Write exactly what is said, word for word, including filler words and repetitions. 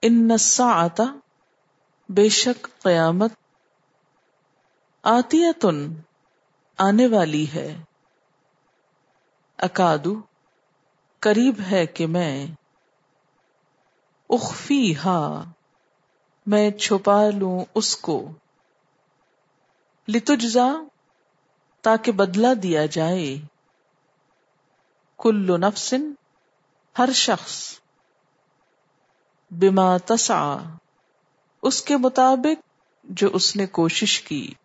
इन्न साअता बेशक क़यामत आतियतुन आने वाली है। अकादु करीब है कि मैं उख्फीहा मैं छुपा लूं उसको, लितुज्जा ताकि बदला दिया जाए, कुल्लु नफ्सिन हर शख्स, बिमा तसआ उसके मुताबिक जो उसने कोशिश की।